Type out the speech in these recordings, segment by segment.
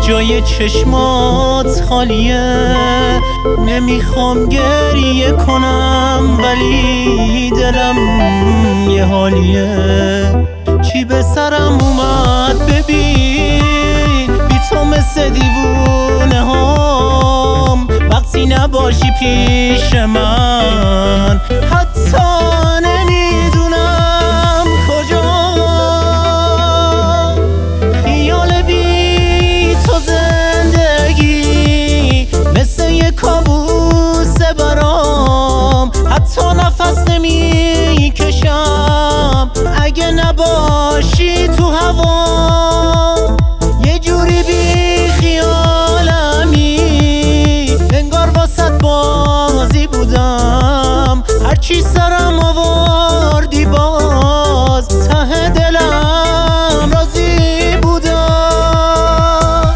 جای چشمات خالیه، نمیخوام گریه کنم ولی دلم یه حالیه. چی به سرم اومد ببین، بی تو مثل دیوونه هام، وقتی نباشی پیش من حتی نمیدونم کجا. خیال بی تو زندگی مثل یه کابوس برام، حتی نفس نمیکشم اگه نباشی تو هوا. یه جوری بی خیالمی، انگار واسط بازی بودم، هرچی سرم آوردی باز ته دلم راضی بودم.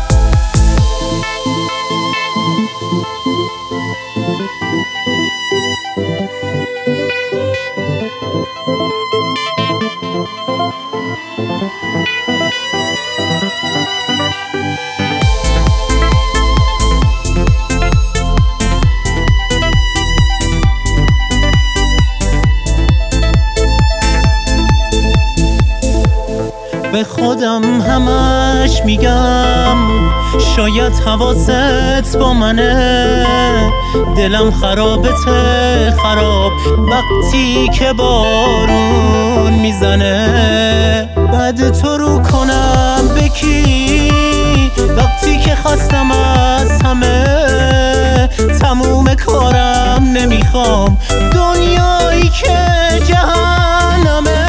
به خودم همش میگم شاید حواست با منه، دلم خرابته خراب وقتی که بارون میزنه. بعد تو رو کنم بکی وقتی که خستم از همه، تموم کارم نمیخوام دنیایی که جهنمه.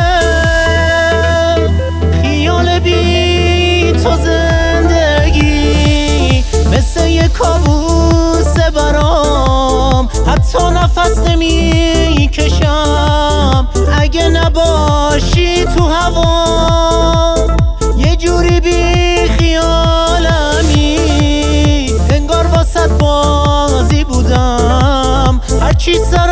تو زندگی مثل یه کابوس برام، حتی نفس نمیکشم اگه نباشی تو هوا. یه جوری بی خیالمی، انگار واسط بازی بودم، هرچی سر